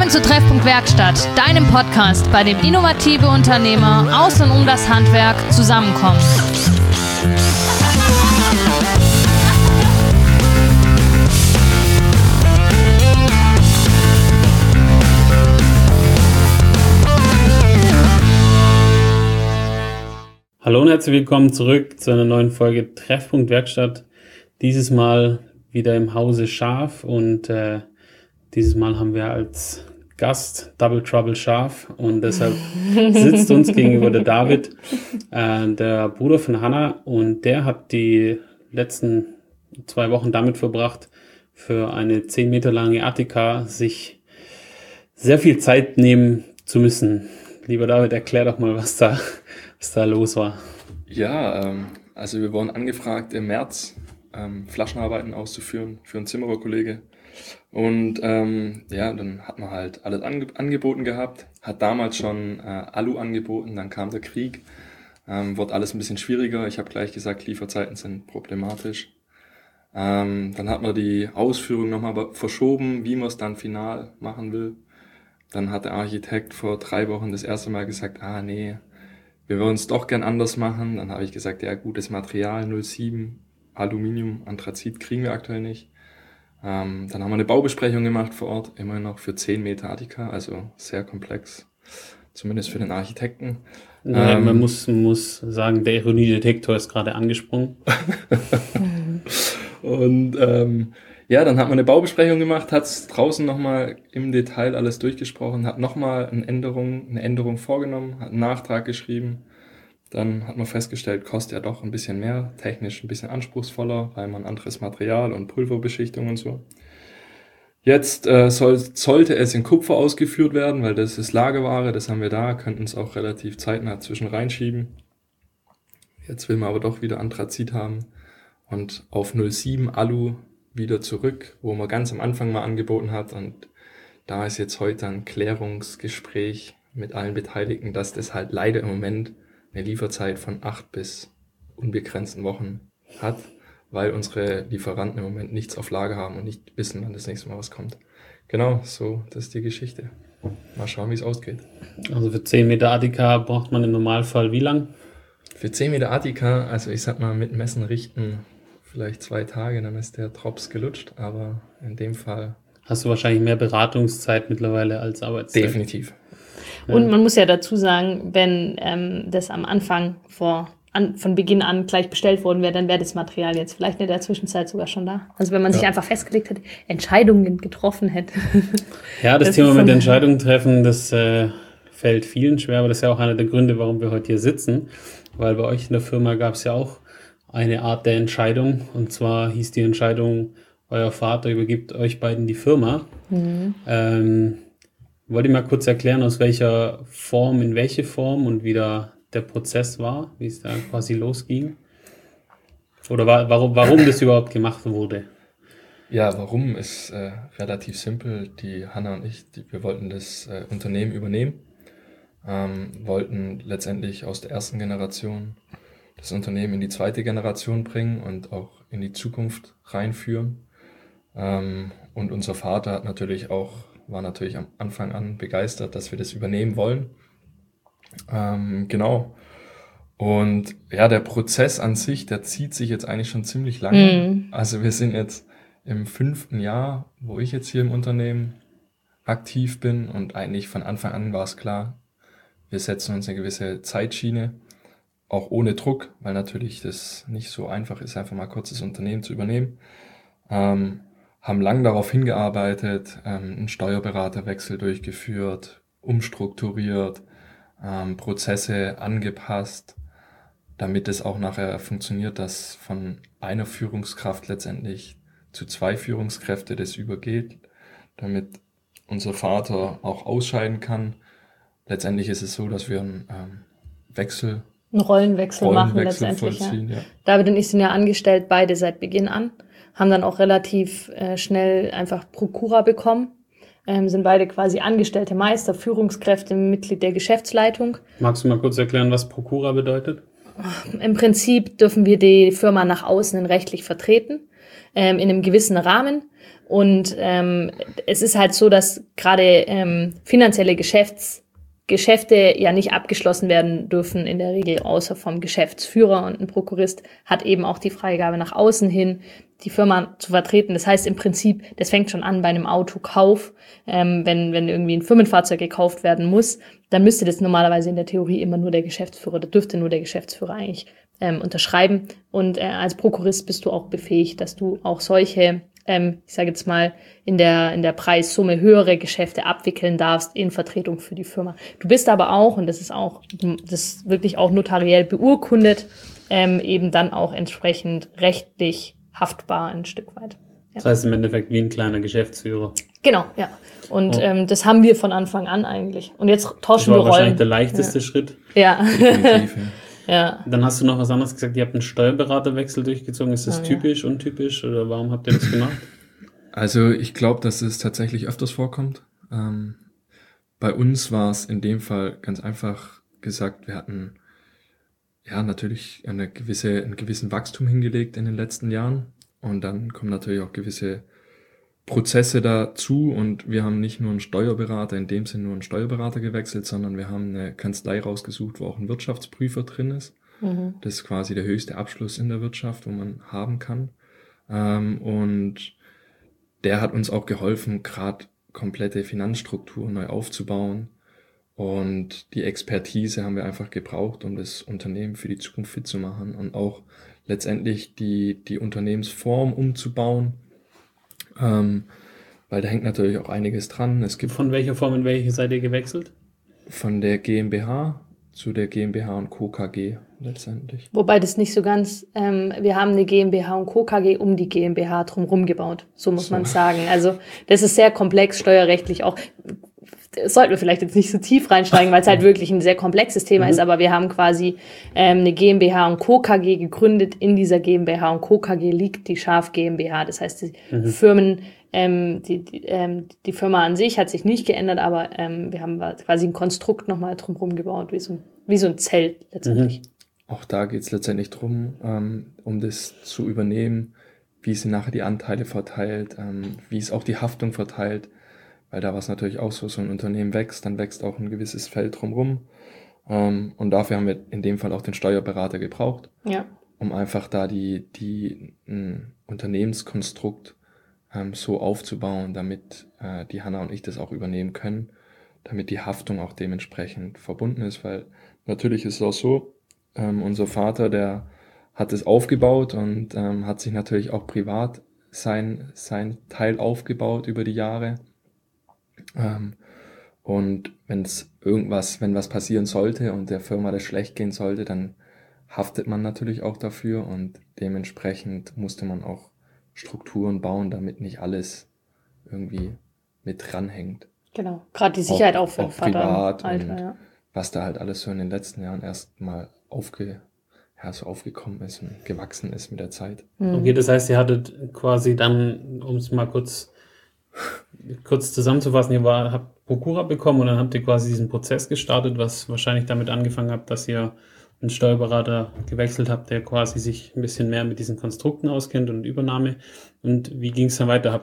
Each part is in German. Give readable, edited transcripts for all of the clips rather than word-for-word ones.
Willkommen zu Treffpunkt Werkstatt, deinem Podcast, bei dem innovative Unternehmer aus und um das Handwerk zusammenkommen. Hallo und herzlich willkommen zurück zu einer neuen Folge Treffpunkt Werkstatt. Dieses Mal wieder im Hause Scharf und dieses Mal haben wir als Gast Double Trouble Scharf und deshalb sitzt uns gegenüber der David, der Bruder von Hannah, und der hat die letzten 2 Wochen damit verbracht, für eine 10 Meter lange Attika sich sehr viel Zeit nehmen zu müssen. Lieber David, erklär doch mal, was da los war. Ja, also wir wurden angefragt im März, Flaschenarbeiten auszuführen für einen Zimmererkollege. Und dann hat man halt alles angeboten gehabt, hat damals schon Alu angeboten, dann kam der Krieg, wurde alles ein bisschen schwieriger. Ich habe gleich gesagt, Lieferzeiten sind problematisch. Dann hat man die Ausführung nochmal verschoben, wie man es dann final machen will. Dann hat der Architekt vor 3 Wochen das erste Mal gesagt, nee, wir würden es doch gern anders machen. Dann habe ich gesagt, ja, gutes Material, 07, Aluminium, Anthrazit kriegen wir aktuell nicht. Dann haben wir eine Baubesprechung gemacht vor Ort, immer noch für 10 Meter Attika, also sehr komplex, zumindest für den Architekten. Man muss sagen, der Ironiedetektor ist gerade angesprungen. Und dann hat man eine Baubesprechung gemacht, hat es draußen nochmal im Detail alles durchgesprochen, hat nochmal eine Änderung vorgenommen, hat einen Nachtrag geschrieben. Dann hat man festgestellt, kostet ja doch ein bisschen mehr, technisch ein bisschen anspruchsvoller, weil man anderes Material und Pulverbeschichtung und so. Jetzt sollte es in Kupfer ausgeführt werden, weil das ist Lagerware, das haben wir da, könnten es auch relativ zeitnah zwischen reinschieben. Jetzt will man aber doch wieder Anthrazit haben und auf 07 Alu wieder zurück, wo man ganz am Anfang mal angeboten hat, und da ist jetzt heute ein Klärungsgespräch mit allen Beteiligten, dass das halt leider im Moment eine Lieferzeit von 8 bis unbegrenzten Wochen hat, weil unsere Lieferanten im Moment nichts auf Lager haben und nicht wissen, wann das nächste Mal was kommt. Genau, so, das ist die Geschichte. Mal schauen, wie es ausgeht. Also für 10 Meter Attika braucht man im Normalfall wie lang? Für 10 Meter Attika, also ich sag mal mit Messen richten, vielleicht 2 Tage, dann ist der Drops gelutscht, aber in dem Fall... Hast du wahrscheinlich mehr Beratungszeit mittlerweile als Arbeitszeit? Definitiv. Und man muss ja dazu sagen, wenn das am Anfang von Beginn an gleich bestellt worden wäre, dann wäre das Material jetzt vielleicht in der Zwischenzeit sogar schon da. Also wenn man sich einfach festgelegt hätte, Entscheidungen getroffen hätte. Ja, das Thema mit Entscheidungen treffen, das fällt vielen schwer, aber das ist ja auch einer der Gründe, warum wir heute hier sitzen, weil bei euch in der Firma gab es ja auch eine Art der Entscheidung, und zwar hieß die Entscheidung, euer Vater übergibt euch beiden die Firma. Wollt ihr mal kurz erklären, in welche Form und wie da der Prozess war, wie es da quasi losging? Oder warum das überhaupt gemacht wurde? Ja, warum ist relativ simpel. Die Hannah und ich, wir wollten das Unternehmen übernehmen, wollten letztendlich aus der ersten Generation das Unternehmen in die zweite Generation bringen und auch in die Zukunft reinführen. Und unser Vater war natürlich am Anfang an begeistert, dass wir das übernehmen wollen. Genau. Und ja, der Prozess an sich, der zieht sich jetzt eigentlich schon ziemlich lange. Also wir sind jetzt im 5. Jahr, wo ich jetzt hier im Unternehmen aktiv bin, und eigentlich von Anfang an war es klar, wir setzen uns eine gewisse Zeitschiene, auch ohne Druck, weil natürlich das nicht so einfach ist, einfach mal kurz das Unternehmen zu übernehmen. Haben lang darauf hingearbeitet, einen Steuerberaterwechsel durchgeführt, umstrukturiert, Prozesse angepasst, damit es auch nachher funktioniert, dass von einer Führungskraft letztendlich zu 2 Führungskräfte das übergeht, damit unser Vater auch ausscheiden kann. Letztendlich ist es so, dass wir einen Rollenwechsel machen letztendlich. Vollziehen, ja. David und ich sind ja angestellt, beide seit Beginn an, haben dann auch relativ schnell einfach Prokura bekommen, sind beide quasi angestellte Meister, Führungskräfte, Mitglied der Geschäftsleitung. Magst du mal kurz erklären, was Prokura bedeutet? Im Prinzip dürfen wir die Firma nach außen rechtlich vertreten. in einem gewissen Rahmen. Und es ist halt so, dass gerade finanzielle Geschäfte ja nicht abgeschlossen werden dürfen in der Regel, außer vom Geschäftsführer. Und ein Prokurist hat eben auch die Freigabe nach außen hin, die Firma zu vertreten. Das heißt im Prinzip, das fängt schon an bei einem Autokauf. Wenn irgendwie ein Firmenfahrzeug gekauft werden muss, dann müsste das normalerweise in der Theorie immer nur der Geschäftsführer, da dürfte nur der Geschäftsführer eigentlich unterschreiben. Und als Prokurist bist du auch befähigt, dass du auch solche, ich sage jetzt mal, in der Preissumme höhere Geschäfte abwickeln darfst in Vertretung für die Firma. Du bist aber auch, und das ist wirklich auch notariell beurkundet, eben dann auch entsprechend rechtlich haftbar ein Stück weit. Ja. Das heißt im Endeffekt wie ein kleiner Geschäftsführer. Genau, ja. Und das haben wir von Anfang an eigentlich. Und jetzt tauschen wir Rollen. Das war wahrscheinlich der leichteste Schritt. Ja. Definitiv, Ja. Dann hast du noch was anderes gesagt, ihr habt einen Steuerberaterwechsel durchgezogen. Ist das typisch, untypisch oder warum habt ihr das gemacht? Also ich glaube, dass es tatsächlich öfters vorkommt. Bei uns war es in dem Fall ganz einfach gesagt, wir hatten ja natürlich einen gewissen Wachstum hingelegt in den letzten Jahren und dann kommen natürlich auch gewisse Prozesse dazu und wir haben nicht nur einen Steuerberater, in dem Sinne nur einen Steuerberater gewechselt, sondern wir haben eine Kanzlei rausgesucht, wo auch ein Wirtschaftsprüfer drin ist. Mhm. Das ist quasi der höchste Abschluss in der Wirtschaft, wo man haben kann. Und der hat uns auch geholfen, gerade komplette Finanzstruktur neu aufzubauen. Und die Expertise haben wir einfach gebraucht, um das Unternehmen für die Zukunft fit zu machen und auch letztendlich die Unternehmensform umzubauen. Weil da hängt natürlich auch einiges dran. Es gibt von welcher Form in welche seid ihr gewechselt? Von der GmbH zu der GmbH und Co. KG letztendlich. Wobei das nicht so ganz, wir haben eine GmbH und Co. KG um die GmbH drumherum gebaut, so muss man sagen. Also das ist sehr komplex, steuerrechtlich auch. Das sollten wir vielleicht jetzt nicht so tief reinsteigen, weil es halt wirklich ein sehr komplexes Thema ist, aber wir haben quasi eine GmbH und Co. KG gegründet. In dieser GmbH und Co. KG liegt die Schaf GmbH. Das heißt, die Firmen, die Firma an sich hat sich nicht geändert, aber wir haben quasi ein Konstrukt nochmal drumherum gebaut, wie so ein Zelt letztendlich. Auch da geht es letztendlich drum, um das zu übernehmen, wie sind nachher die Anteile verteilt, wie ist auch die Haftung verteilt. Weil da war es natürlich auch so ein Unternehmen wächst, dann wächst auch ein gewisses Feld drumherum. Und dafür haben wir in dem Fall auch den Steuerberater gebraucht, um einfach da die Unternehmenskonstrukt so aufzubauen, damit die Hanna und ich das auch übernehmen können, damit die Haftung auch dementsprechend verbunden ist. Weil natürlich ist es auch so, unser Vater, der hat es aufgebaut und hat sich natürlich auch privat sein Teil aufgebaut über die Jahre. Und wenn was passieren sollte und der Firma das schlecht gehen sollte, dann haftet man natürlich auch dafür und dementsprechend musste man auch Strukturen bauen, damit nicht alles irgendwie mit dranhängt. Genau, gerade die Sicherheit auch für den Vater. Privat und was da halt alles so in den letzten Jahren erst mal aufgekommen ist und gewachsen ist mit der Zeit. Okay, das heißt, ihr hattet quasi dann, um es mal kurz zusammenzufassen, habt Prokura bekommen und dann habt ihr quasi diesen Prozess gestartet, was wahrscheinlich damit angefangen habt, dass ihr einen Steuerberater gewechselt habt, der quasi sich ein bisschen mehr mit diesen Konstrukten auskennt und Übernahme. Und wie ging es dann weiter?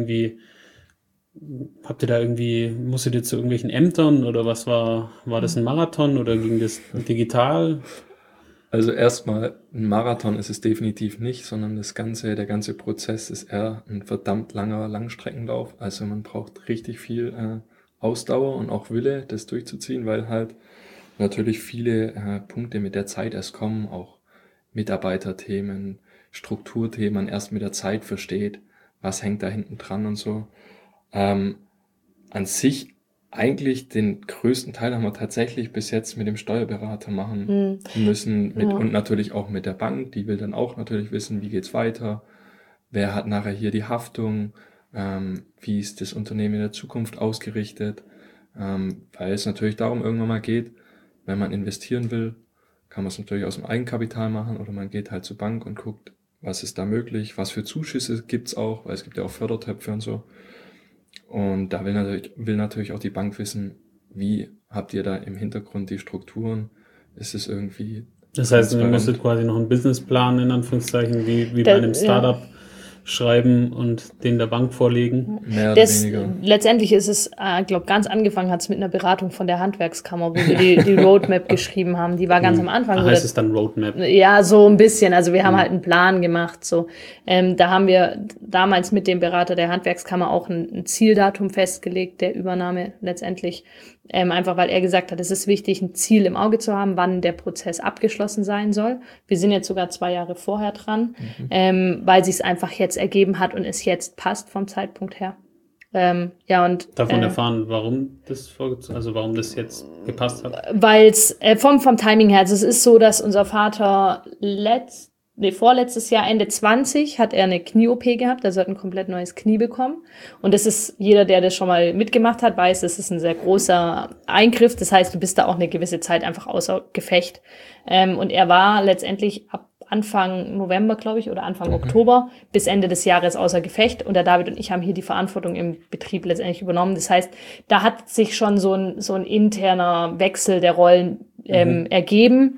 Musstet ihr zu irgendwelchen Ämtern oder was war das ein Marathon oder ging das digital? Also erstmal, ein Marathon ist es definitiv nicht, sondern der ganze Prozess ist eher ein verdammt langer Langstreckenlauf. Also man braucht richtig viel Ausdauer und auch Wille, das durchzuziehen, weil halt natürlich viele Punkte mit der Zeit erst kommen, auch Mitarbeiterthemen, Strukturthemen, man erst mit der Zeit versteht, was hängt da hinten dran und so. An sich eigentlich den größten Teil haben wir tatsächlich bis jetzt mit dem Steuerberater machen müssen und natürlich auch mit der Bank. Die will dann auch natürlich wissen, wie geht's weiter, wer hat nachher hier die Haftung, wie ist das Unternehmen in der Zukunft ausgerichtet, weil es natürlich darum irgendwann mal geht, wenn man investieren will, kann man es natürlich aus dem Eigenkapital machen oder man geht halt zur Bank und guckt, was ist da möglich, was für Zuschüsse gibt's auch, weil es gibt ja auch Fördertöpfe und so. Und da will natürlich auch die Bank wissen, wie habt ihr da im Hintergrund die Strukturen? Ist es irgendwie... Das heißt, ihr müsstet quasi noch einen Businessplan in Anführungszeichen, wie bei einem Startup schreiben und den der Bank vorlegen. Mehr oder weniger. Letztendlich ist es, glaube ganz angefangen hat es mit einer Beratung von der Handwerkskammer, wo wir die Roadmap geschrieben haben. Die war ganz am Anfang. Heißt es dann Roadmap? Ja, so ein bisschen. Also wir haben halt einen Plan gemacht. So, da haben wir damals mit dem Berater der Handwerkskammer auch ein Zieldatum festgelegt, der Übernahme letztendlich. Einfach weil er gesagt hat, es ist wichtig, ein Ziel im Auge zu haben, wann der Prozess abgeschlossen sein soll. Wir sind jetzt sogar 2 Jahre vorher dran, weil sich es einfach jetzt ergeben hat und es jetzt passt vom Zeitpunkt her. Und davon erfahren, warum das jetzt gepasst hat? Weil es vom Timing her, also es ist so, dass unser Vater vorletztes Jahr, Ende 20, hat er eine Knie-OP gehabt, also hat ein komplett neues Knie bekommen. Und das ist, jeder, der das schon mal mitgemacht hat, weiß, das ist ein sehr großer Eingriff. Das heißt, du bist da auch eine gewisse Zeit einfach außer Gefecht. Und er war letztendlich ab Anfang November, glaube ich, oder Anfang Oktober bis Ende des Jahres außer Gefecht. Und der David und ich haben hier die Verantwortung im Betrieb letztendlich übernommen. Das heißt, da hat sich schon so ein interner Wechsel der Rollen ergeben.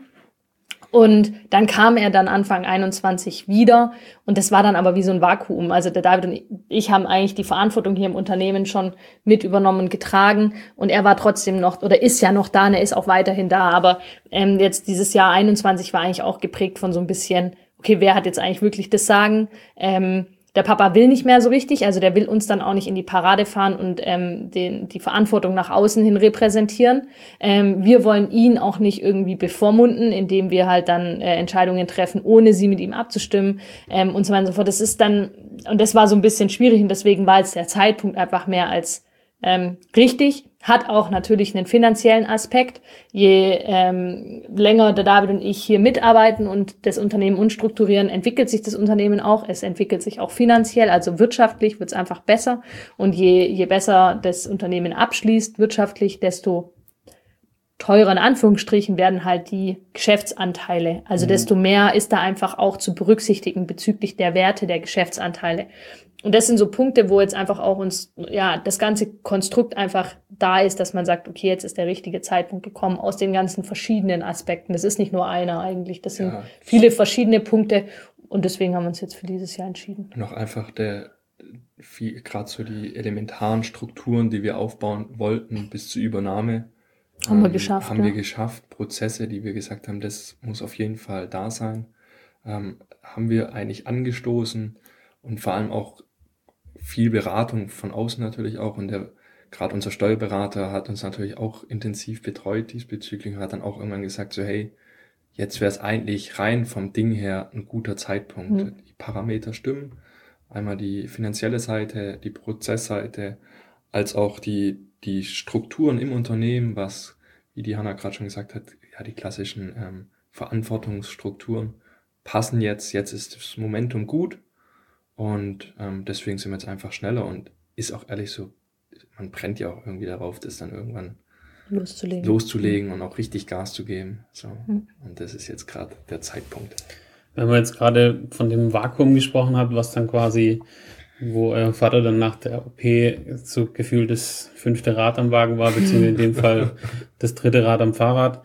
Und dann kam er dann Anfang 21 wieder und das war dann aber wie so ein Vakuum. Also der David und ich haben eigentlich die Verantwortung hier im Unternehmen schon mit übernommen und getragen und er war trotzdem noch oder ist ja noch da und er ist auch weiterhin da. Aber jetzt dieses Jahr 21 war eigentlich auch geprägt von so ein bisschen, okay, wer hat jetzt eigentlich wirklich das Sagen? Der Papa will nicht mehr so richtig, also der will uns dann auch nicht in die Parade fahren und die Verantwortung nach außen hin repräsentieren. Wir wollen ihn auch nicht irgendwie bevormunden, indem wir halt dann Entscheidungen treffen, ohne sie mit ihm abzustimmen und so weiter und so fort. Das ist dann, und das war so ein bisschen schwierig und deswegen war jetzt der Zeitpunkt einfach mehr als richtig. Hat auch natürlich einen finanziellen Aspekt. Je länger der David und ich hier mitarbeiten und das Unternehmen umstrukturieren, entwickelt sich das Unternehmen auch. Es entwickelt sich auch finanziell, also wirtschaftlich wird es einfach besser. Und je besser das Unternehmen abschließt, wirtschaftlich, desto teurer in Anführungsstrichen werden halt die Geschäftsanteile. Also desto mehr ist da einfach auch zu berücksichtigen bezüglich der Werte der Geschäftsanteile. Und das sind so Punkte, wo jetzt einfach auch uns, das ganze Konstrukt einfach da ist, dass man sagt, okay, jetzt ist der richtige Zeitpunkt gekommen aus den ganzen verschiedenen Aspekten. Das ist nicht nur einer eigentlich, das sind viele verschiedene Punkte und deswegen haben wir uns jetzt für dieses Jahr entschieden. Noch einfach gerade so die elementaren Strukturen, die wir aufbauen wollten bis zur Übernahme, haben wir geschafft. Haben wir geschafft. Prozesse, die wir gesagt haben, das muss auf jeden Fall da sein, haben wir eigentlich angestoßen und vor allem auch viel Beratung von außen natürlich auch und gerade unser Steuerberater hat uns natürlich auch intensiv betreut diesbezüglich und hat dann auch irgendwann gesagt so, hey, jetzt wäre es eigentlich rein vom Ding her ein guter Zeitpunkt. Die Parameter stimmen, einmal die finanzielle Seite, die Prozessseite, als auch die Strukturen im Unternehmen, was, wie die Hanna gerade schon gesagt hat, ja, die klassischen Verantwortungsstrukturen passen jetzt ist das Momentum gut. Und deswegen sind wir jetzt einfach schneller und ist auch ehrlich so, man brennt ja auch irgendwie darauf, das dann irgendwann loszulegen und auch richtig Gas zu geben. So. Und das ist jetzt gerade der Zeitpunkt. Wenn man jetzt gerade von dem Vakuum gesprochen hat, was dann quasi, wo euer Vater dann nach der OP so gefühlt das 5. Rad am Wagen war, beziehungsweise in dem Fall das 3. Rad am Fahrrad.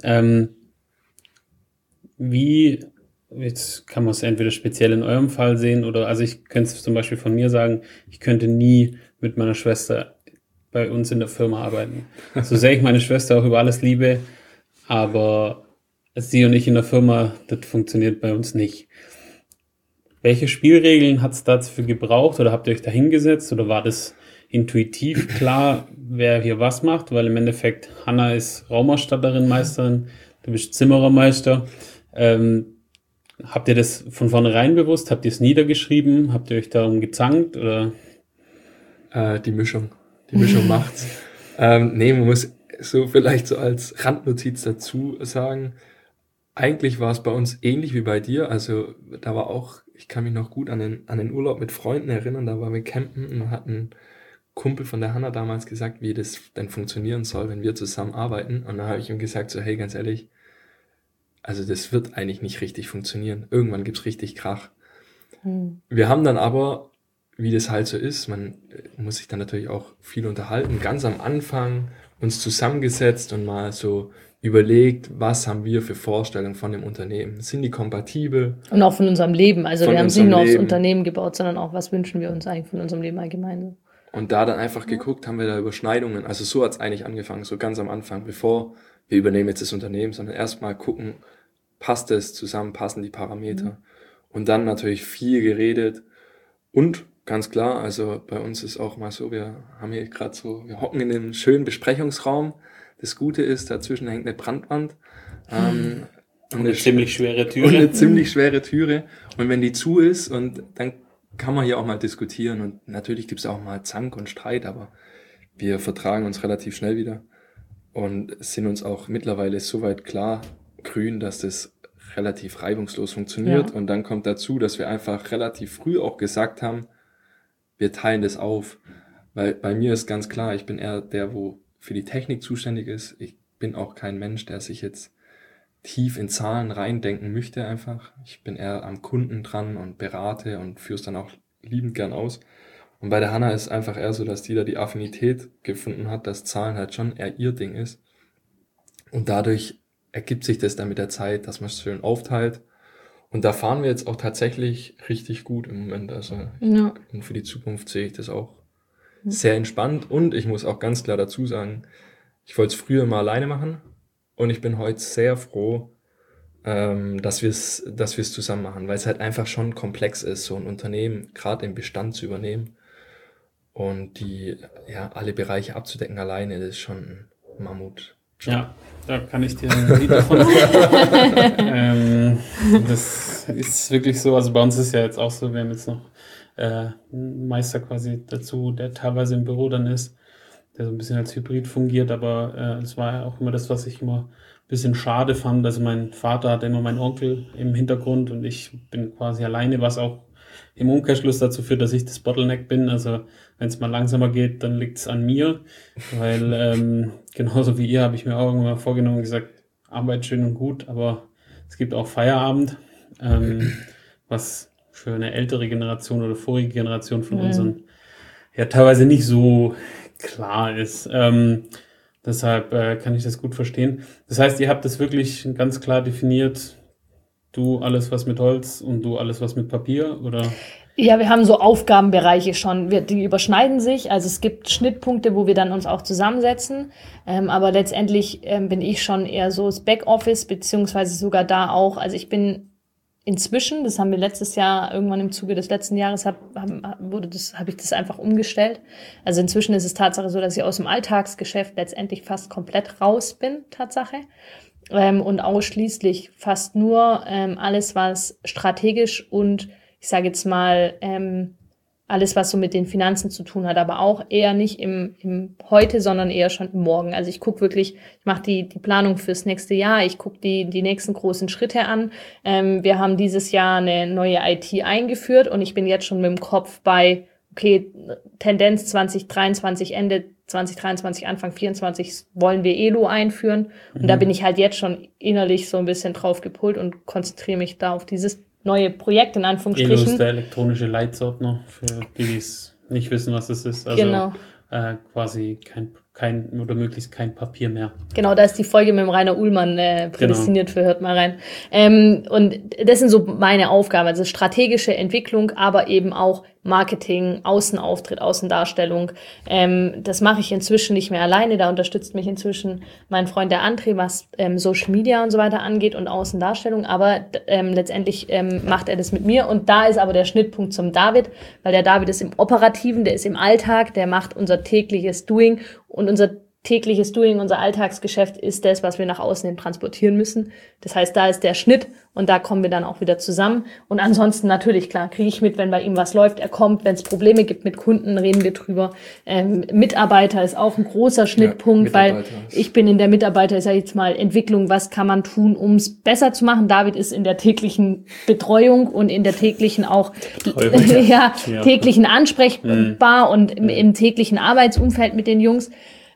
Jetzt kann man es entweder speziell in eurem Fall sehen oder, also ich könnte es zum Beispiel von mir sagen, ich könnte nie mit meiner Schwester bei uns in der Firma arbeiten. So sehr ich meine Schwester auch über alles liebe, aber sie und ich in der Firma, das funktioniert bei uns nicht. Welche Spielregeln hat es dafür gebraucht oder habt ihr euch da hingesetzt oder war das intuitiv klar, wer hier was macht? Weil im Endeffekt Hanna ist Raumausstatterin, Meisterin, du bist Zimmerermeister. Habt ihr das von vornherein bewusst? Habt ihr es niedergeschrieben? Habt ihr euch darum gezankt? Oder? Die Mischung macht's. Man muss so vielleicht so als Randnotiz dazu sagen, eigentlich war es bei uns ähnlich wie bei dir. Also da war auch, ich kann mich noch gut an den Urlaub mit Freunden erinnern, da waren wir campen und hat ein Kumpel von der Hanna damals gesagt, wie das denn funktionieren soll, wenn wir zusammen arbeiten. Und dann habe ich ihm gesagt, so hey, ganz ehrlich, also das wird eigentlich nicht richtig funktionieren. Irgendwann gibt's richtig Krach. Wir haben dann aber, wie das halt so ist, man muss sich dann natürlich auch viel unterhalten, ganz am Anfang uns zusammengesetzt und mal so überlegt, was haben wir für Vorstellungen von dem Unternehmen? Sind die kompatibel? Und auch von unserem Leben. Also Von wir haben es nicht unserem nur aufs Leben. Unternehmen gebaut, sondern auch, was wünschen wir uns eigentlich von unserem Leben allgemein. Und da dann einfach geguckt, haben wir da Überschneidungen. Also so hat's eigentlich angefangen, so ganz am Anfang, bevor wir übernehmen jetzt das Unternehmen, sondern erstmal gucken, passt es zusammen, passen die Parameter. Und dann natürlich viel geredet. Und ganz klar, also bei uns ist auch mal so, wir haben hier gerade so, wir hocken in einem schönen Besprechungsraum. Das Gute ist, dazwischen hängt eine Brandwand. Und eine ziemlich schwere Türe. Und eine ziemlich schwere Türe. Und wenn die zu ist, und dann kann man hier auch mal diskutieren. Und natürlich gibt's auch mal Zank und Streit, aber wir vertragen uns relativ schnell wieder. Und sind uns auch mittlerweile soweit klar, grün, dass das relativ reibungslos funktioniert. Ja. Und dann kommt dazu, dass wir einfach relativ früh auch gesagt haben, wir teilen das auf. Weil bei mir ist ganz klar, ich bin eher der, wo für die Technik zuständig ist. Ich bin auch kein Mensch, der sich jetzt tief in Zahlen reindenken möchte einfach. Ich bin eher am Kunden dran und berate und führe es dann auch liebend gern aus. Und bei der Hanna ist es einfach eher so, dass die da die Affinität gefunden hat, dass Zahlen halt schon eher ihr Ding ist. Und dadurch ergibt sich das dann mit der Zeit, dass man es schön aufteilt. Und da fahren wir jetzt auch tatsächlich richtig gut im Moment. Also Ja. und für die Zukunft sehe ich das auch sehr entspannt. Und ich muss auch ganz klar dazu sagen, ich wollte es früher mal alleine machen. Und ich bin heute sehr froh, dass wir es zusammen machen, weil es halt einfach schon komplex ist, so ein Unternehmen gerade im Bestand zu übernehmen und alle Bereiche abzudecken alleine, das ist schon ein Mammut. Ja, da kann ich dir ein Lied davon sagen. Das ist wirklich so, also bei uns ist ja jetzt auch so, wir haben jetzt noch einen Meister quasi dazu, der teilweise im Büro dann ist, der so ein bisschen als Hybrid fungiert, aber es war ja auch immer das, was ich immer ein bisschen schade fand. Also mein Vater hatte immer meinen Onkel im Hintergrund und ich bin quasi alleine, was auch im Umkehrschluss dazu führt, dass ich das Bottleneck bin. Also wenn es mal langsamer geht, dann liegt es an mir, weil genauso wie ihr habe ich mir auch irgendwann mal vorgenommen und gesagt, Arbeit schön und gut, aber es gibt auch Feierabend, was für eine ältere Generation oder vorige Generation von unseren ja teilweise nicht so klar ist. Deshalb kann ich das gut verstehen. Das heißt, ihr habt das wirklich ganz klar definiert, du alles was mit Holz und du alles was mit Papier, oder? Ja, wir haben so Aufgabenbereiche schon, die überschneiden sich. Also es gibt Schnittpunkte, wo wir dann uns auch zusammensetzen. Aber letztendlich bin ich schon eher so das Backoffice, beziehungsweise sogar da auch. Also ich bin inzwischen, das haben wir letztes Jahr, irgendwann im Zuge des letzten Jahres, habe ich das einfach umgestellt. Also inzwischen ist es Tatsache so, dass ich aus dem Alltagsgeschäft letztendlich fast komplett raus bin, Tatsache. Und ausschließlich fast nur alles, was strategisch und ich sage jetzt mal, alles, was so mit den Finanzen zu tun hat, aber auch eher nicht im Heute, sondern eher schon im Morgen. Also ich gucke wirklich, ich mache die Planung fürs nächste Jahr, ich gucke die nächsten großen Schritte an. Wir haben dieses Jahr eine neue IT eingeführt und ich bin jetzt schon mit dem Kopf bei, okay, Tendenz 2023, Ende 2023, Anfang 2024 wollen wir ELO einführen. Und da bin ich halt jetzt schon innerlich so ein bisschen drauf gepult und konzentriere mich da auf dieses neue Projekt in Anführungsstrichen. ELO ist der elektronische Leitsordner, für die es nicht wissen, was es ist. Also Genau. Quasi kein oder möglichst kein Papier mehr. Genau, da ist die Folge mit dem Rainer Ullmann prädestiniert für, hört mal rein. Und das sind so meine Aufgaben, also strategische Entwicklung, aber eben auch Marketing, Außenauftritt, Außendarstellung. Das mache ich inzwischen nicht mehr alleine, da unterstützt mich inzwischen mein Freund der André, was Social Media und so weiter angeht und Außendarstellung, aber letztendlich macht er das mit mir und da ist aber der Schnittpunkt zum David, weil der David ist im Operativen, der ist im Alltag, der macht unser tägliches Doing und unser tägliches Doing, unser Alltagsgeschäft ist das, was wir nach außen hin transportieren müssen. Das heißt, da ist der Schnitt und da kommen wir dann auch wieder zusammen. Und ansonsten natürlich, klar, kriege ich mit, wenn bei ihm was läuft. Er kommt, wenn es Probleme gibt mit Kunden, reden wir drüber. Mitarbeiter ist auch ein großer Schnittpunkt, weil ich bin in der Mitarbeiter, ich sage jetzt mal, Entwicklung, was kann man tun, um es besser zu machen. David ist in der täglichen Betreuung und in der täglichen auch täglichen ansprechbar und im täglichen Arbeitsumfeld mit den Jungs.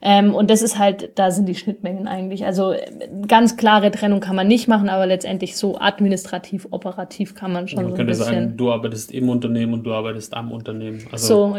Und das ist halt, da sind die Schnittmengen eigentlich. Also ganz klare Trennung kann man nicht machen, aber letztendlich so administrativ, operativ kann man schon Man so ein könnte bisschen. sagen, du arbeitest im Unternehmen und du arbeitest am Unternehmen. So,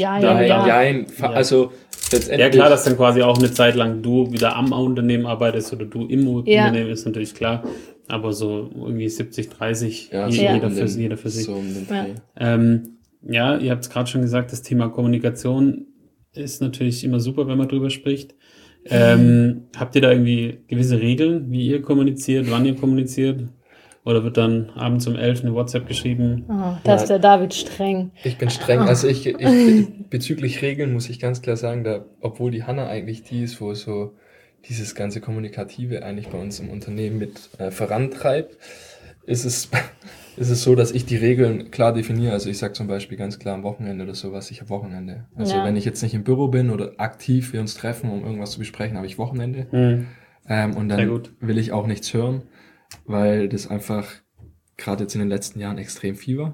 Also letztendlich. Ja, klar, dass dann quasi auch eine Zeit lang du wieder am Unternehmen arbeitest oder du im Unternehmen, ist natürlich klar. Aber so irgendwie 70-30, jeder für sich. So um den Dreh. Ihr habt es gerade schon gesagt, das Thema Kommunikation ist natürlich immer super, wenn man drüber spricht. Habt ihr da irgendwie gewisse Regeln, wie ihr kommuniziert, wann ihr kommuniziert? Oder wird dann abends um 11 eine WhatsApp geschrieben? Oh, da ist der David streng. Ich bin streng. Also ich bezüglich Regeln muss ich ganz klar sagen, obwohl die Hanna eigentlich die ist, wo so dieses ganze Kommunikative eigentlich bei uns im Unternehmen mit vorantreibt, ist es so, dass ich die Regeln klar definiere. Also ich sage zum Beispiel ganz klar am Wochenende oder sowas, ich habe Wochenende. Also wenn ich jetzt nicht im Büro bin oder aktiv wir uns treffen, um irgendwas zu besprechen, habe ich Wochenende. Und dann will ich auch nichts hören, weil das einfach gerade jetzt in den letzten Jahren extrem viel war.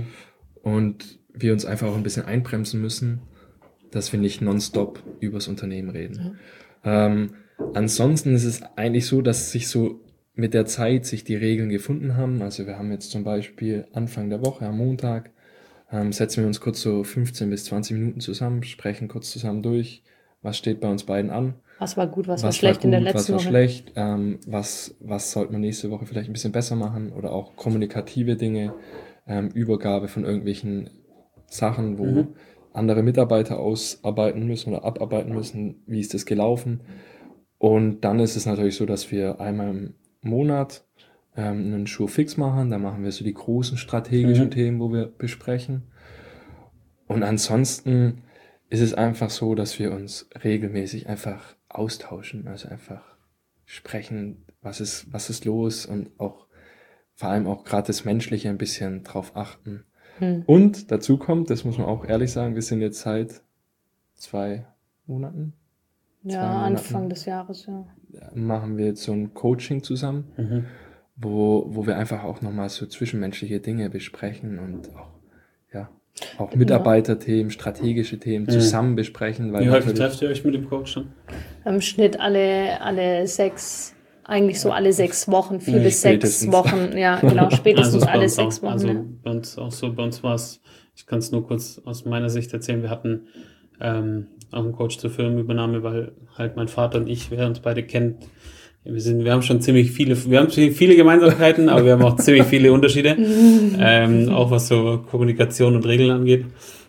Und wir uns einfach auch ein bisschen einbremsen müssen, dass wir nicht nonstop übers Unternehmen reden. Ansonsten ist es eigentlich so, dass sich so mit der Zeit sich die Regeln gefunden haben. Also wir haben jetzt zum Beispiel Anfang der Woche, am Montag, setzen wir uns kurz so 15 bis 20 Minuten zusammen, sprechen kurz zusammen durch, was steht bei uns beiden an. Was war gut, was war schlecht in der letzten Woche? Was war schlecht, was sollte man nächste Woche vielleicht ein bisschen besser machen oder auch kommunikative Dinge, Übergabe von irgendwelchen Sachen, wo andere Mitarbeiter ausarbeiten müssen oder abarbeiten müssen, wie ist das gelaufen. Und dann ist es natürlich so, dass wir einmal im Monat einen Sure Fix machen, da machen wir so die großen strategischen Themen, wo wir besprechen. Und ansonsten ist es einfach so, dass wir uns regelmäßig einfach austauschen, also einfach sprechen, was ist los und auch vor allem auch gerade das Menschliche ein bisschen drauf achten. Und dazu kommt, das muss man auch ehrlich sagen, wir sind jetzt seit 2 Monaten. Ja, Anfang des Jahres, machen wir jetzt so ein Coaching zusammen, wo wir einfach auch nochmal so zwischenmenschliche Dinge besprechen und auch Mitarbeiterthemen, strategische Themen zusammen besprechen. Weil wie häufig trefft ihr euch mit dem Coach dann? Im Schnitt alle 6, eigentlich so alle 6 Wochen, 4 bis 6 Wochen, ja genau, spätestens alle 6 Wochen. Also bei uns war es, ich kann es nur kurz aus meiner Sicht erzählen, wir hatten auch einen Coach zur Firmenübernahme, weil halt mein Vater und ich, wer uns beide kennt, wir haben schon ziemlich viele Gemeinsamkeiten, aber wir haben auch ziemlich viele Unterschiede, auch was so Kommunikation und Regeln angeht.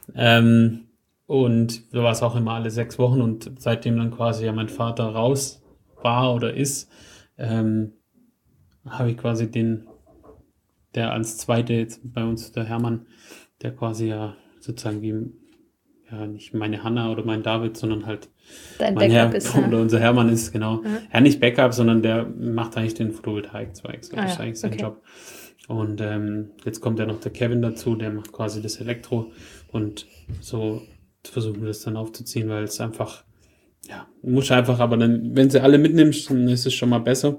Und so war es auch immer alle 6 Wochen und seitdem dann quasi ja mein Vater raus war oder ist, habe ich quasi der als Zweite jetzt bei uns, der Hermann, der quasi ja sozusagen wie nicht meine Hanna oder mein David, sondern halt dein Backup ist, oder unser Hermann ist, genau. Ja, nicht Backup, sondern der macht eigentlich den Photovoltaik-Zweig. So ist eigentlich sein Job. Und jetzt kommt ja noch der Kevin dazu, der macht quasi das Elektro und so versuchen wir das dann aufzuziehen, weil es einfach, muss einfach, aber dann, wenn sie alle mitnimmst, dann ist es schon mal besser.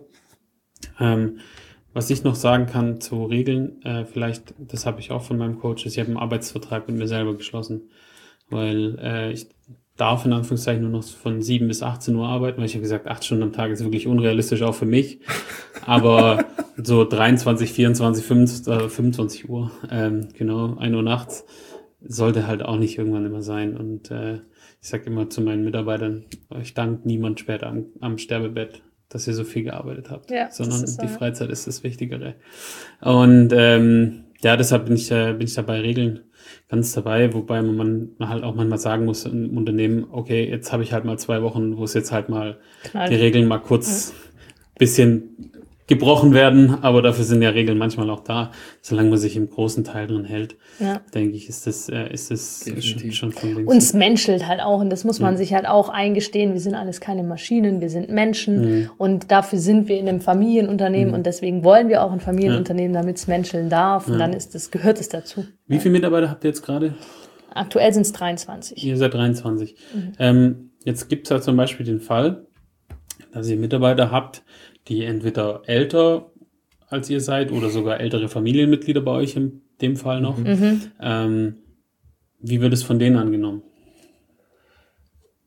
Was ich noch sagen kann zu Regeln, vielleicht, das habe ich auch von meinem Coach, ist, ich habe einen Arbeitsvertrag mit mir selber geschlossen. Weil ich darf in Anführungszeichen nur noch von 7 bis 18 Uhr arbeiten, weil ich habe gesagt, 8 Stunden am Tag ist wirklich unrealistisch auch für mich. Aber so 23, 24, 25 Uhr, 1 Uhr nachts, sollte halt auch nicht irgendwann immer sein. Und ich sage immer zu meinen Mitarbeitern, euch dankt niemand später am Sterbebett, dass ihr so viel gearbeitet habt, sondern die Freizeit ist das Wichtigere. Und deshalb bin ich dabei, Regeln ganz dabei, wobei man halt auch manchmal sagen muss im Unternehmen, okay, jetzt habe ich halt mal 2 Wochen, wo es jetzt halt mal die Regeln mal kurz bisschen gebrochen werden, aber dafür sind ja Regeln manchmal auch da. Solange man sich im großen Teil drin hält, denke ich, ist das schon von links. Uns menschelt halt auch und das muss man sich halt auch eingestehen. Wir sind alles keine Maschinen, wir sind Menschen und dafür sind wir in einem Familienunternehmen und deswegen wollen wir auch ein Familienunternehmen, damit es menscheln darf und dann gehört es dazu. Wie viele Mitarbeiter habt ihr jetzt gerade? Aktuell sind es 23. Ihr seid 23. Jetzt gibt es ja zum Beispiel den Fall, dass ihr Mitarbeiter habt, die entweder älter als ihr seid oder sogar ältere Familienmitglieder bei euch in dem Fall noch. Wie wird es von denen angenommen?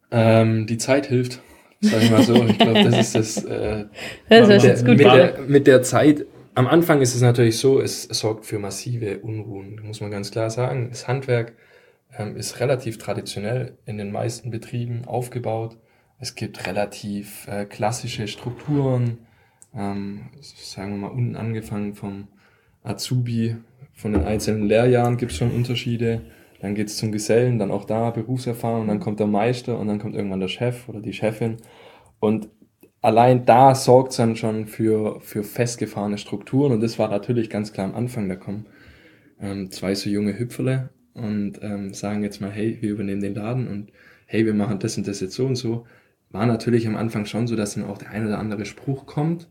Die Zeit hilft, sag ich mal so. Ich glaube, das ist Das mit der Zeit. Am Anfang ist es natürlich so, es sorgt für massive Unruhen, muss man ganz klar sagen. Das Handwerk ist relativ traditionell in den meisten Betrieben aufgebaut. Es gibt relativ klassische Strukturen, sagen wir mal unten angefangen vom Azubi, von den einzelnen Lehrjahren gibt es schon Unterschiede. Dann geht's zum Gesellen, dann auch da Berufserfahrung, dann kommt der Meister und dann kommt irgendwann der Chef oder die Chefin. Und allein da sorgt es dann schon für festgefahrene Strukturen. Und das war natürlich ganz klar am Anfang. Da kommen 2 so junge Hüpferle und sagen jetzt mal, hey, wir übernehmen den Laden und hey, wir machen das und das jetzt so und so. War natürlich am Anfang schon so, dass dann auch der ein oder andere Spruch kommt.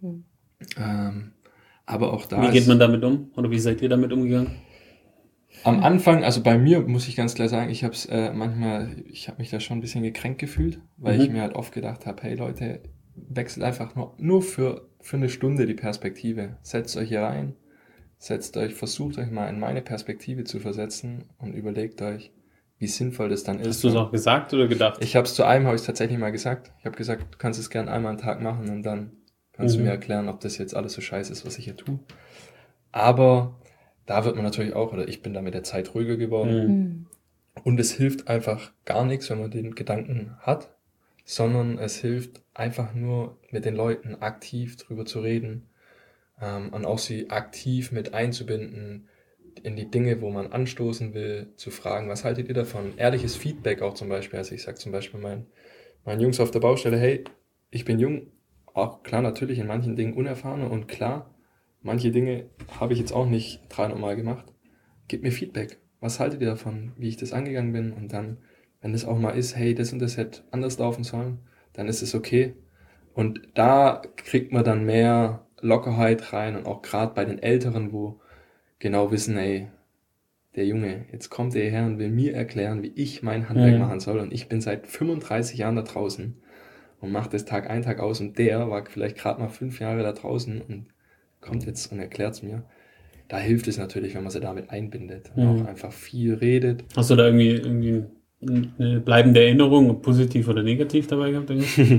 Aber auch da Wie geht man damit um? Oder wie seid ihr damit umgegangen? Am Anfang, also bei mir muss ich ganz klar sagen, ich habe mich da schon ein bisschen gekränkt gefühlt, weil ich mir halt oft gedacht habe, hey Leute, wechselt einfach nur für eine Stunde die Perspektive. Setzt euch hier rein, versucht euch mal in meine Perspektive zu versetzen und überlegt euch, wie sinnvoll das dann ist. Hast du es auch gesagt oder gedacht? Habe ich tatsächlich mal gesagt. Ich habe gesagt, du kannst es gern einmal am Tag machen und dann kannst du mir erklären, ob das jetzt alles so scheiße ist, was ich hier tue. Aber da wird man natürlich auch, oder ich bin da mit der Zeit ruhiger geworden. Und es hilft einfach gar nichts, wenn man den Gedanken hat, sondern es hilft einfach nur mit den Leuten aktiv drüber zu reden und auch sie aktiv mit einzubinden in die Dinge, wo man anstoßen will, zu fragen, was haltet ihr davon? Ehrliches Feedback auch zum Beispiel. Also ich sage zum Beispiel meinen Jungs auf der Baustelle, hey, ich bin jung, auch klar natürlich in manchen Dingen unerfahrener und klar, manche Dinge habe ich jetzt auch nicht 300 Mal gemacht. Gebt mir Feedback. Was haltet ihr davon, wie ich das angegangen bin? Und dann, wenn es auch mal ist, hey, das und das hätte anders laufen sollen, dann ist es okay. Und da kriegt man dann mehr Lockerheit rein und auch gerade bei den Älteren, wo genau wissen, ey, der Junge, jetzt kommt er her und will mir erklären, wie ich mein Handwerk machen soll. Und ich bin seit 35 Jahren da draußen und mache das Tag ein, Tag aus. Und der war vielleicht gerade mal 5 Jahre da draußen und kommt jetzt und erklärt es mir. Da hilft es natürlich, wenn man sie damit einbindet und auch einfach viel redet. Hast du da irgendwie eine bleibende Erinnerung, positiv oder negativ dabei gehabt?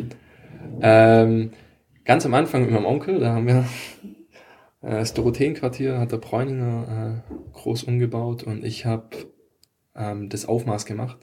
Ganz am Anfang mit meinem Onkel, da haben wir das Dorotheenquartier, hat der Bräuninger groß umgebaut und ich habe das Aufmaß gemacht.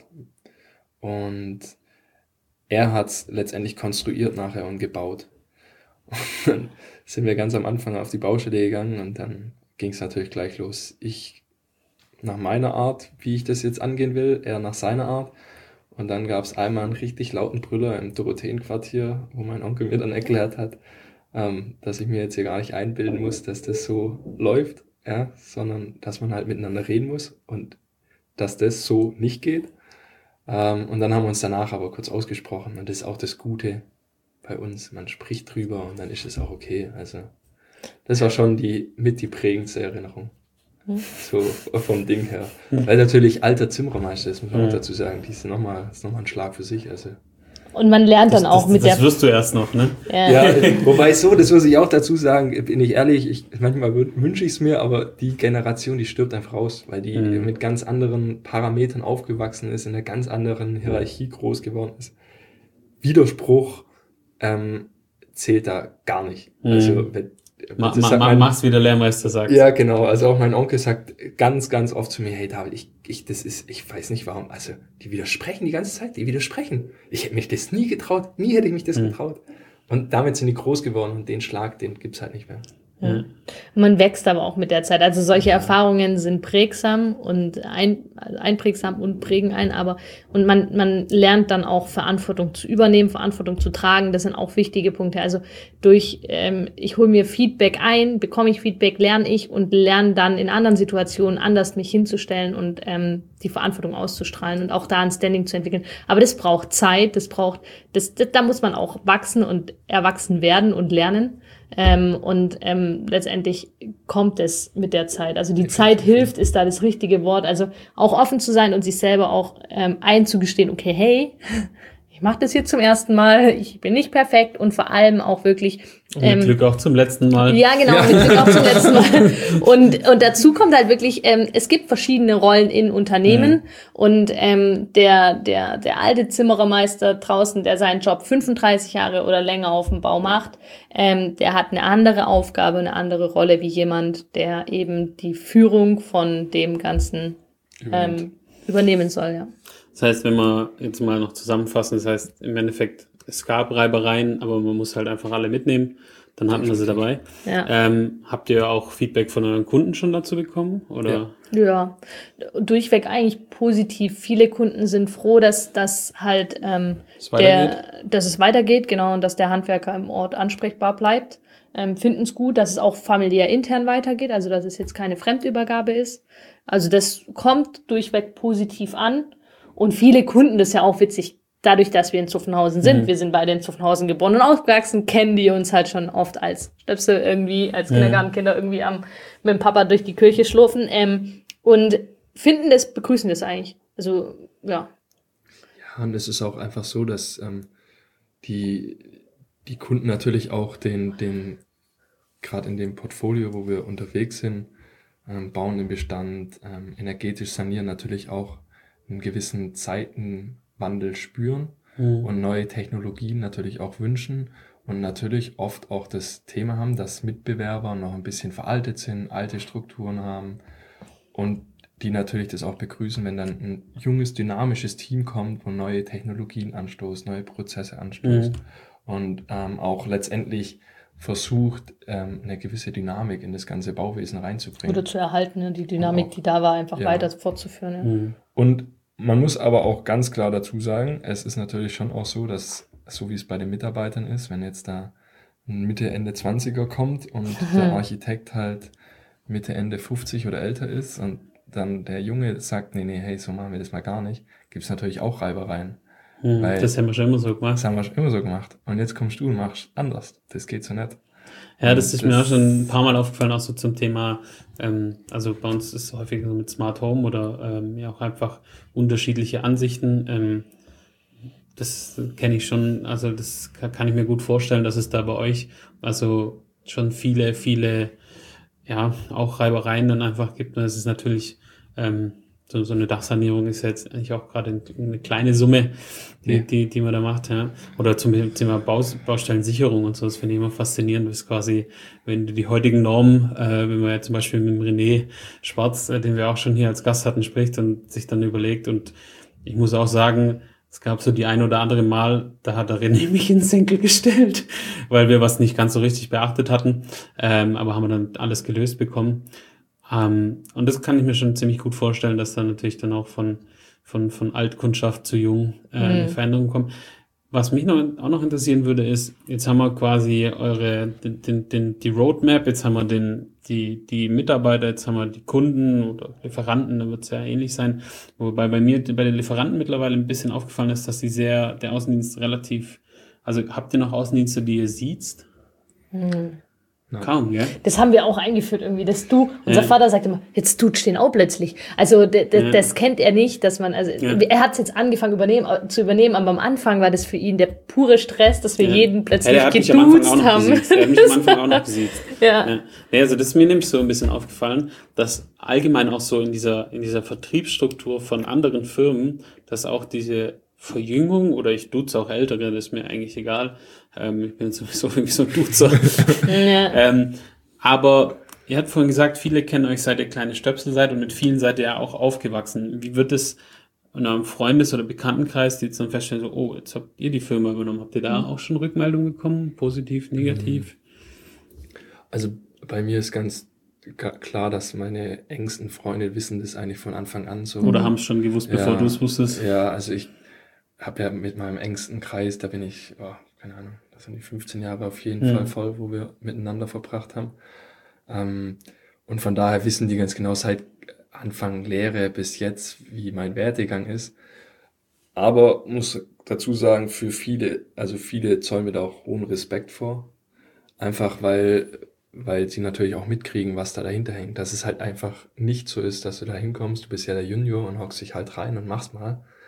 Und er hat es letztendlich konstruiert nachher und gebaut. Und dann sind wir ganz am Anfang auf die Baustelle gegangen und dann ging es natürlich gleich los. Ich nach meiner Art, wie ich das jetzt angehen will, er nach seiner Art. Und dann gab es einmal einen richtig lauten Brüller im Dorotheenquartier, wo mein Onkel mir dann erklärt hat, dass ich mir jetzt hier gar nicht einbilden muss, dass das so läuft, ja, sondern dass man halt miteinander reden muss und dass das so nicht geht. Und dann haben wir uns danach aber kurz ausgesprochen und das ist auch das Gute bei uns. Man spricht drüber und dann ist es auch okay. Also das war schon die prägendste Erinnerung. So vom Ding her. Weil natürlich alter Zimmerermeister ist, muss man auch dazu sagen, die ist nochmal ein Schlag für sich. Also und man lernt dann auch mit der... Das wirst du erst noch, ne? Ja, wobei das muss ich auch dazu sagen, bin ich ehrlich, manchmal wünsche ich es mir, aber die Generation, die stirbt einfach raus, weil die mit ganz anderen Parametern aufgewachsen ist, in einer ganz anderen Hierarchie groß geworden ist. Widerspruch zählt da gar nicht. Also mach's, wie der Lehrmeister sagt. Ja, genau. Also auch mein Onkel sagt ganz, ganz oft zu mir, hey David, ich weiß nicht warum, also die widersprechen die ganze Zeit, Ich hätte mich das nie getraut, hätte ich mich das getraut. Und damit sind die groß geworden und den Schlag, den gibt's halt nicht mehr. Ja. Man wächst aber auch mit der Zeit. Also solche Erfahrungen sind prägsam und einprägsam und prägen einen, und man lernt dann auch Verantwortung zu übernehmen, Verantwortung zu tragen. Das sind auch wichtige Punkte. Also ich hole mir Feedback ein, bekomme ich Feedback, lerne ich und lerne dann in anderen Situationen anders mich hinzustellen und die Verantwortung auszustrahlen und auch da ein Standing zu entwickeln. Aber das braucht Zeit, da muss man auch wachsen und erwachsen werden und lernen. Letztendlich kommt es mit der Zeit. Also die Zeit hilft, ist da das richtige Wort. Also auch offen zu sein und sich selber auch einzugestehen, okay, hey, ich mache das hier zum ersten Mal, ich bin nicht perfekt und vor allem auch wirklich... mit Glück auch zum letzten Mal. Ja, genau, mit Glück auch zum letzten Mal. Und dazu kommt halt wirklich, es gibt verschiedene Rollen in Unternehmen und der alte Zimmerermeister draußen, der seinen Job 35 Jahre oder länger auf dem Bau macht, der hat eine andere Aufgabe, eine andere Rolle wie jemand, der eben die Führung von dem Ganzen übernehmen soll, ja. Das heißt, wenn wir jetzt mal noch zusammenfassen, das heißt im Endeffekt, es gab Reibereien, aber man muss halt einfach alle mitnehmen, dann hatten wir sie dabei. Ja. Habt ihr auch Feedback von euren Kunden schon dazu bekommen? Oder? Ja, durchweg eigentlich positiv. Viele Kunden sind froh, dass das halt dass es weitergeht, genau, und dass der Handwerker im Ort ansprechbar bleibt. Finden es gut, dass es auch familiär intern weitergeht, also dass es jetzt keine Fremdübergabe ist. Also das kommt durchweg positiv an. Und viele Kunden, das ist ja auch witzig, dadurch, dass wir in Zuffenhausen sind, wir sind beide in Zuffenhausen geboren und aufgewachsen, kennen die uns halt schon oft als Stöpsel irgendwie, als Kindergartenkinder irgendwie mit dem Papa durch die Kirche schlurfen und begrüßen das eigentlich. Also, ja. Ja, und es ist auch einfach so, dass die Kunden natürlich auch den gerade in dem Portfolio, wo wir unterwegs sind, bauen den Bestand, energetisch sanieren, natürlich auch einen gewissen Zeitenwandel spüren und neue Technologien natürlich auch wünschen und natürlich oft auch das Thema haben, dass Mitbewerber noch ein bisschen veraltet sind, alte Strukturen haben und die natürlich das auch begrüßen, wenn dann ein junges, dynamisches Team kommt, wo neue Technologien anstoßt, neue Prozesse anstößt und auch letztendlich versucht, eine gewisse Dynamik in das ganze Bauwesen reinzubringen. Oder zu erhalten, die Dynamik, die da war, einfach weiter fortzuführen. Ja. Und man muss aber auch ganz klar dazu sagen, es ist natürlich schon auch so, dass, so wie es bei den Mitarbeitern ist, wenn jetzt da ein Mitte, Ende 20er kommt und der Architekt halt Mitte, Ende 50 oder älter ist und dann der Junge sagt, nee, hey, so machen wir das mal gar nicht, gibt es natürlich auch Reibereien. Weil das haben wir schon immer so gemacht. Das haben wir schon immer so gemacht. Und jetzt kommst du und machst anders. Das geht so nicht. Ja, das ist mir auch schon ein paar Mal aufgefallen, auch so zum Thema, also bei uns ist es häufig so mit Smart Home oder ja auch einfach unterschiedliche Ansichten. Das kenne ich schon, also das kann ich mir gut vorstellen, dass es da bei euch also schon viele, ja, auch Reibereien dann einfach gibt. Und es ist natürlich, so eine Dachsanierung ist jetzt eigentlich auch gerade eine kleine Summe, die man da macht, ja. Oder zum Thema Baustellensicherung und so, das finde ich immer faszinierend, das ist quasi, wenn du die heutigen Normen, wenn man ja zum Beispiel mit dem René Schwarz, den wir auch schon hier als Gast hatten, spricht und sich dann überlegt, und ich muss auch sagen, es gab so die ein oder andere Mal, da hat der René mich in den Senkel gestellt, weil wir was nicht ganz so richtig beachtet hatten, aber haben wir dann alles gelöst bekommen. Und das kann ich mir schon ziemlich gut vorstellen, dass da natürlich dann auch von Altkundschaft zu jung eine Veränderung kommt. Was mich auch noch interessieren würde, ist, jetzt haben wir quasi die Roadmap, jetzt haben wir die Mitarbeiter, jetzt haben wir die Kunden oder Lieferanten, da wird es ja ähnlich sein. Wobei bei den Lieferanten mittlerweile ein bisschen aufgefallen ist, dass der Außendienst relativ, also habt ihr noch Außendienste, die ihr siezt? Kaum, ja. Das haben wir auch eingeführt irgendwie, dass unser Vater sagt immer, jetzt duzt den auch plötzlich. Also das kennt er nicht, dass man, er hat es jetzt angefangen zu übernehmen, aber am Anfang war das für ihn der pure Stress, dass wir jeden plötzlich geduzt haben. Er hat mich am Anfang auch noch gesiezt. Ja, also das ist mir nämlich so ein bisschen aufgefallen, dass allgemein auch so in dieser Vertriebsstruktur von anderen Firmen, dass auch diese Verjüngung, oder ich duze auch Ältere, das ist mir eigentlich egal. Ich bin sowieso irgendwie so ein Duzer. Aber ihr habt vorhin gesagt, viele kennen euch, seit ihr kleine Stöpsel seid, und mit vielen seid ihr ja auch aufgewachsen. Wie wird es in eurem Freundes- oder Bekanntenkreis, die jetzt dann feststellen, so, oh, jetzt habt ihr die Firma übernommen. Habt ihr da auch schon Rückmeldungen bekommen? Positiv, negativ? Also bei mir ist ganz klar, dass meine engsten Freunde wissen das eigentlich von Anfang an so. Oder haben es schon gewusst, bevor du es wusstest? Ja, also ich habe ja mit meinem engsten Kreis, da bin ich, keine Ahnung, das sind die 15 Jahre auf jeden Fall voll, wo wir miteinander verbracht haben. Und von daher wissen die ganz genau seit Anfang Lehre bis jetzt, wie mein Werdegang ist. Aber muss dazu sagen, für viele zollen mir da auch hohen Respekt vor. Einfach weil sie natürlich auch mitkriegen, was da dahinter hängt. Dass es halt einfach nicht so ist, dass du da hinkommst, du bist ja der Junior und hockst dich halt rein und machst mal.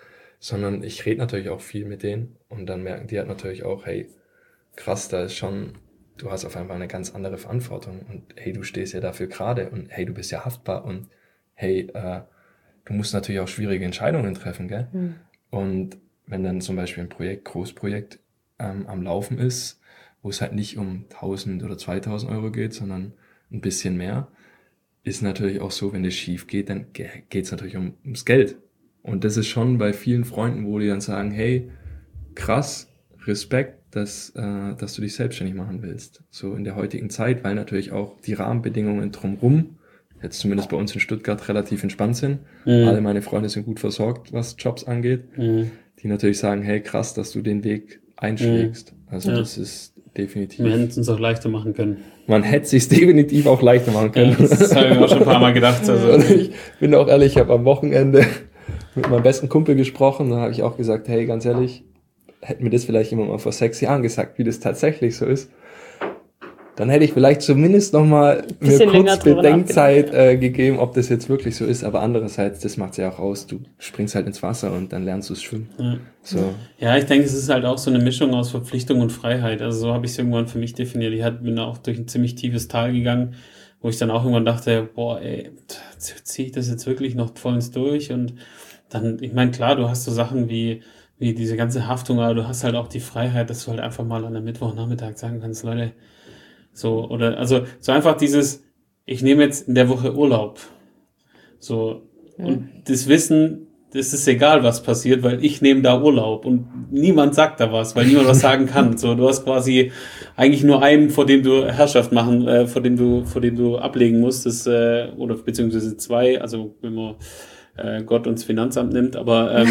sondern ich rede natürlich auch viel mit denen und dann merken die halt natürlich auch, hey, krass, da ist schon, du hast auf einmal eine ganz andere Verantwortung und hey, du stehst ja dafür gerade und hey, du bist ja haftbar und hey, du musst natürlich auch schwierige Entscheidungen treffen, gell? Und wenn dann zum Beispiel ein Großprojekt am Laufen ist, wo es halt nicht um 1.000 oder 2.000 Euro geht, sondern ein bisschen mehr, ist natürlich auch so, wenn es schief geht, dann geht es natürlich ums Geld. Und das ist schon bei vielen Freunden, wo die dann sagen, hey, krass, Respekt, dass du dich selbstständig machen willst. So in der heutigen Zeit, weil natürlich auch die Rahmenbedingungen drumherum, jetzt zumindest bei uns in Stuttgart, relativ entspannt sind. Alle meine Freunde sind gut versorgt, was Jobs angeht. Die natürlich sagen, hey, krass, dass du den Weg einschlägst. Also das ist definitiv... Wir hätten es uns auch leichter machen können. Man hätte es sich definitiv auch leichter machen können. Ja, das habe ich mir auch schon ein paar Mal gedacht. Also. Und ich bin auch ehrlich, ich habe am Wochenende mit meinem besten Kumpel gesprochen, da habe ich auch gesagt, hey, ganz ehrlich, hätte mir das vielleicht jemand mal vor 6 Jahren gesagt, wie das tatsächlich so ist, dann hätte ich vielleicht zumindest nochmal mir kurz Bedenkzeit gegeben, ob das jetzt wirklich so ist, aber andererseits, das macht es ja auch aus, du springst halt ins Wasser und dann lernst du es schwimmen. Ja. So. Ja, ich denke, es ist halt auch so eine Mischung aus Verpflichtung und Freiheit, also so habe ich es irgendwann für mich definiert. Ich bin auch durch ein ziemlich tiefes Tal gegangen, wo ich dann auch irgendwann dachte, boah, ey, ziehe ich das jetzt wirklich noch vollends durch? Und dann, ich meine, klar, du hast so Sachen wie diese ganze Haftung, aber du hast halt auch die Freiheit, dass du halt einfach mal an einem Mittwochnachmittag sagen kannst, Leute, so, oder, also, so einfach dieses, ich nehme jetzt in der Woche Urlaub. So, und das Wissen, das ist egal, was passiert, weil ich nehme da Urlaub und niemand sagt da was, weil niemand was sagen kann. So, du hast quasi eigentlich nur einen, vor dem du Herrschaft machen, vor dem du ablegen musst, oder beziehungsweise 2, also wenn man Gott uns Finanzamt nimmt, aber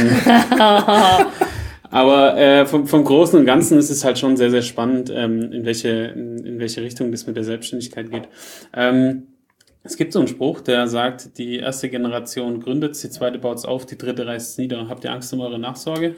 aber vom Großen und Ganzen ist es halt schon sehr, sehr spannend, in welche Richtung das mit der Selbstständigkeit geht. Es gibt so einen Spruch, der sagt, die erste Generation gründet, die zweite baut es auf, die dritte reißt es nieder. Habt ihr Angst um eure Nachsorge?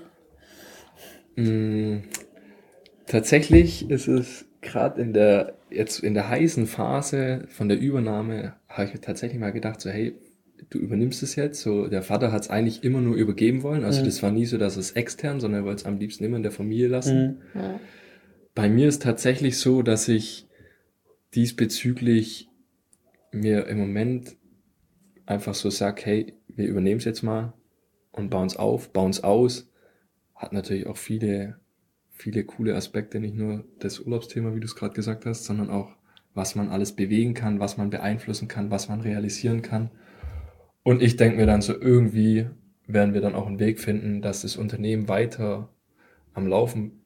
Tatsächlich ist es gerade in der heißen Phase von der Übernahme, habe ich tatsächlich mal gedacht, so hey, du übernimmst es jetzt, so der Vater hat es eigentlich immer nur übergeben wollen, also das war nie so, dass es extern, sondern er wollte es am liebsten immer in der Familie lassen. Bei mir ist tatsächlich so, dass ich diesbezüglich mir im Moment einfach so sag, hey, wir übernehmen es jetzt mal und bauen es auf, bauen es aus. Hat natürlich auch viele coole Aspekte, nicht nur das Urlaubsthema, wie du es gerade gesagt hast, sondern auch, was man alles bewegen kann, was man beeinflussen kann, was man realisieren kann. Und ich denke mir dann so, irgendwie werden wir dann auch einen Weg finden, dass das Unternehmen weiter am Laufen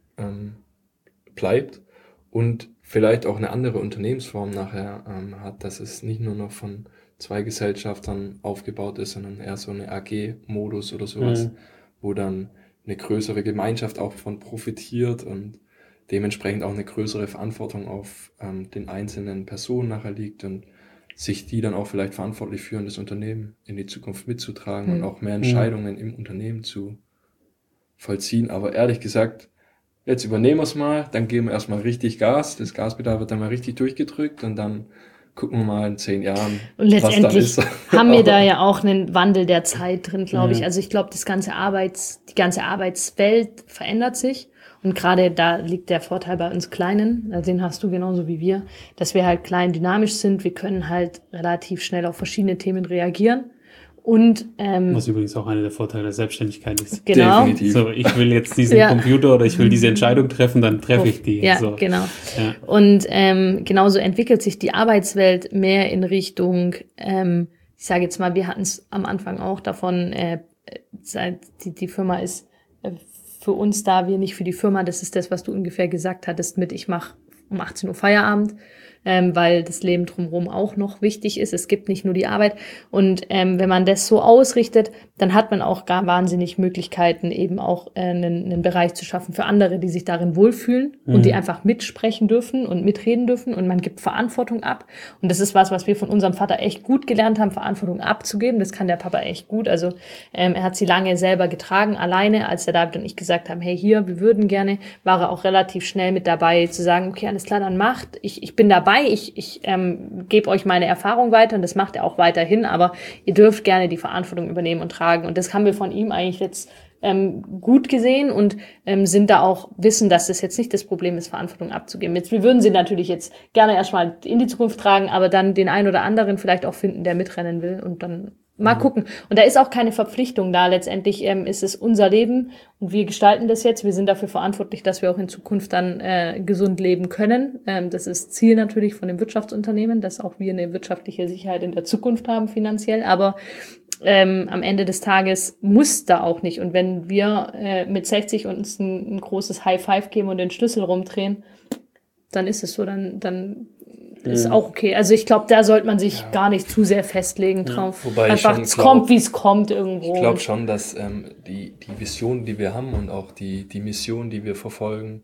bleibt und vielleicht auch eine andere Unternehmensform nachher hat, dass es nicht nur noch von 2 Gesellschaftern aufgebaut ist, sondern eher so eine AG-Modus oder sowas, wo dann eine größere Gemeinschaft auch von profitiert und dementsprechend auch eine größere Verantwortung auf den einzelnen Personen nachher liegt und sich die dann auch vielleicht verantwortlich führen, das Unternehmen in die Zukunft mitzutragen und auch mehr Entscheidungen im Unternehmen zu vollziehen. Aber ehrlich gesagt, jetzt übernehmen wir es mal, dann geben wir erstmal richtig Gas. Das Gaspedal wird dann mal richtig durchgedrückt und dann gucken wir mal in 10 Jahren, und letztendlich was da ist. haben wir da ja auch einen Wandel der Zeit drin, glaube ich. Also ich glaube, die ganze Arbeitswelt verändert sich. Und gerade da liegt der Vorteil bei uns Kleinen, den hast du genauso wie wir, dass wir halt klein dynamisch sind. Wir können halt relativ schnell auf verschiedene Themen reagieren. Und, was übrigens auch einer der Vorteile der Selbstständigkeit ist. Genau. Definitiv. So, ich will jetzt diesen Computer oder ich will diese Entscheidung treffen, dann treffe ich die. Ja, so. genau. Ja. Und genauso entwickelt sich die Arbeitswelt mehr in Richtung, ich sage jetzt mal, wir hatten es am Anfang auch davon, die Firma ist für uns da, wir nicht für die Firma. Das ist das, was du ungefähr gesagt hattest mit, ich mache um 18 Uhr Feierabend, weil das Leben drumherum auch noch wichtig ist. Es gibt nicht nur die Arbeit. Und wenn man das so ausrichtet, dann hat man auch gar wahnsinnig Möglichkeiten, eben auch einen Bereich zu schaffen für andere, die sich darin wohlfühlen und die einfach mitsprechen dürfen und mitreden dürfen. Und man gibt Verantwortung ab. Und das ist was wir von unserem Vater echt gut gelernt haben, Verantwortung abzugeben. Das kann der Papa echt gut. Also er hat sie lange selber getragen, alleine. Als der David und ich gesagt haben, hey, hier, wir würden gerne, war er auch relativ schnell mit dabei, zu sagen, okay, alles klar, dann macht. Ich bin dabei, dabei, ich gebe euch meine Erfahrung weiter und das macht er auch weiterhin, aber ihr dürft gerne die Verantwortung übernehmen und tragen. Und das haben wir von ihm eigentlich jetzt gut gesehen und sind da auch, wissen, dass das jetzt nicht das Problem ist, Verantwortung abzugeben. Jetzt, wir würden sie natürlich jetzt gerne erstmal in die Zukunft tragen, aber dann den einen oder anderen vielleicht auch finden, der mitrennen will und dann mal gucken. Und da ist auch keine Verpflichtung da. Letztendlich ist es unser Leben und wir gestalten das jetzt. Wir sind dafür verantwortlich, dass wir auch in Zukunft dann gesund leben können. Das ist Ziel natürlich von dem Wirtschaftsunternehmen, dass auch wir eine wirtschaftliche Sicherheit in der Zukunft haben finanziell. Aber am Ende des Tages muss da auch nicht. Und wenn wir mit 60 uns ein großes High Five geben und den Schlüssel rumdrehen, dann ist es so, dann ist auch okay. Also ich glaube, da sollte man sich gar nicht zu sehr festlegen drauf. Wobei einfach, es kommt, wie es kommt irgendwo. Ich glaube schon, dass die Vision, die wir haben und auch die Mission, die wir verfolgen,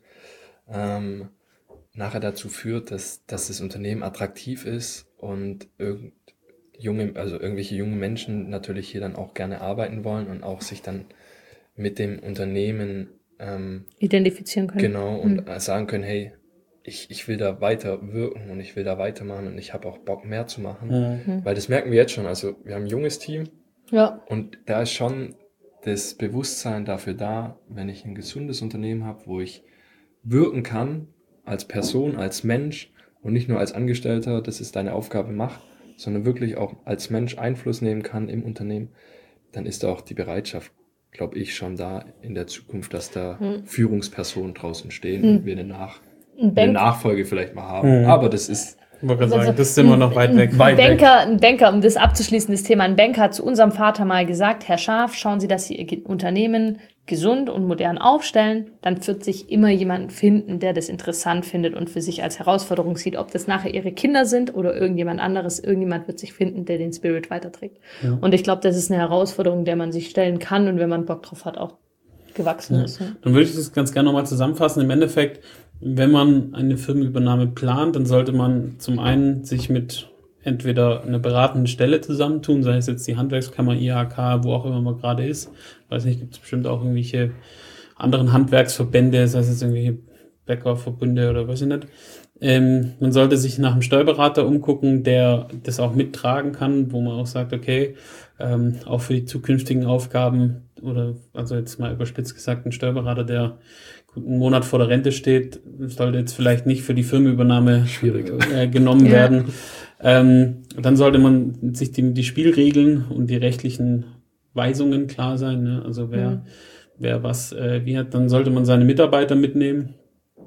nachher dazu führt, dass das Unternehmen attraktiv ist und irgendwelche junge Menschen natürlich hier dann auch gerne arbeiten wollen und auch sich dann mit dem Unternehmen identifizieren können. Genau, und sagen können, hey, ich will da weiter wirken und ich will da weitermachen und ich habe auch Bock, mehr zu machen. Weil das merken wir jetzt schon. Also wir haben ein junges Team und da ist schon das Bewusstsein dafür da, wenn ich ein gesundes Unternehmen habe, wo ich wirken kann als Person, als Mensch und nicht nur als Angestellter, das ist deine Aufgabe, mach, sondern wirklich auch als Mensch Einfluss nehmen kann im Unternehmen, dann ist da auch die Bereitschaft, glaube ich, schon da in der Zukunft, dass da Führungspersonen draußen stehen und wir eine Nachfolge vielleicht mal haben. Aber das ist... Ich wollte gerade sagen, das sind wir noch weit weg. Ein Banker, um das abzuschließen, das Thema, ein Banker hat zu unserem Vater mal gesagt, Herr Scharf, schauen Sie, dass Sie Ihr Unternehmen gesund und modern aufstellen, dann wird sich immer jemand finden, der das interessant findet und für sich als Herausforderung sieht, ob das nachher Ihre Kinder sind oder irgendjemand anderes, irgendjemand wird sich finden, der den Spirit weiterträgt. Ja. Und ich glaube, das ist eine Herausforderung, der man sich stellen kann und wenn man Bock drauf hat, auch gewachsen ist. Ja. Dann würde ich das ganz gerne nochmal zusammenfassen. Im Endeffekt, wenn man eine Firmenübernahme plant, dann sollte man zum einen sich mit entweder einer beratenden Stelle zusammentun, sei es jetzt die Handwerkskammer, IHK, wo auch immer man gerade ist. Weiß nicht, gibt es bestimmt auch irgendwelche anderen Handwerksverbände, sei es jetzt irgendwelche Bäckerverbünde oder weiß ich nicht. Man sollte sich nach einem Steuerberater umgucken, der das auch mittragen kann, wo man auch sagt, okay, auch für die zukünftigen Aufgaben oder, also jetzt mal überspitzt gesagt, ein Steuerberater, der einen Monat vor der Rente steht, sollte jetzt vielleicht nicht für die Firmenübernahme genommen werden. Dann sollte man sich die Spielregeln und die rechtlichen Weisungen klar sein, ne? Also wer was wie hat, dann sollte man seine Mitarbeiter mitnehmen,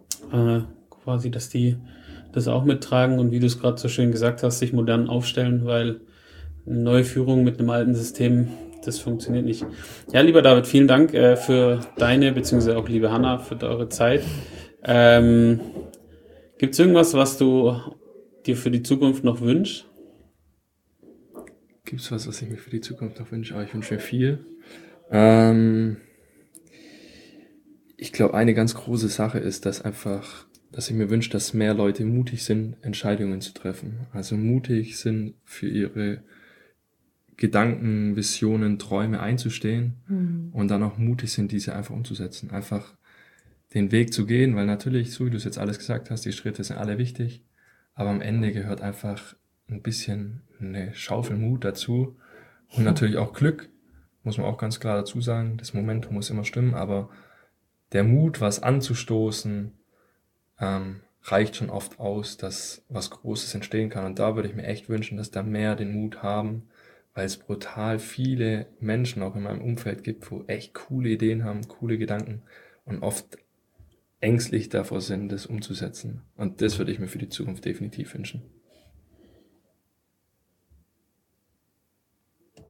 quasi, dass die das auch mittragen und wie du es gerade so schön gesagt hast, sich modern aufstellen, weil eine neue Führung mit einem alten System, das funktioniert nicht. Ja, lieber David, vielen Dank für deine, beziehungsweise auch liebe Hanna, für eure Zeit. Gibt es irgendwas, was du dir für die Zukunft noch wünschst? Gibt es was ich mir für die Zukunft noch wünsche? Aber ich wünsche mir viel. Ich glaube, eine ganz große Sache ist, dass ich mir wünsche, dass mehr Leute mutig sind, Entscheidungen zu treffen. Also mutig sind, für ihre Gedanken, Visionen, Träume einzustehen und dann auch mutig sind, diese einfach umzusetzen. Einfach den Weg zu gehen, weil natürlich, so wie du es jetzt alles gesagt hast, die Schritte sind alle wichtig, aber am Ende gehört einfach ein bisschen eine Schaufel Mut dazu und natürlich auch Glück, muss man auch ganz klar dazu sagen. Das Momentum muss immer stimmen, aber der Mut, was anzustoßen, reicht schon oft aus, dass was Großes entstehen kann. Und da würde ich mir echt wünschen, dass da mehr den Mut haben, weil es brutal viele Menschen auch in meinem Umfeld gibt, wo echt coole Ideen haben, coole Gedanken und oft ängstlich davor sind, das umzusetzen. Und das würde ich mir für die Zukunft definitiv wünschen.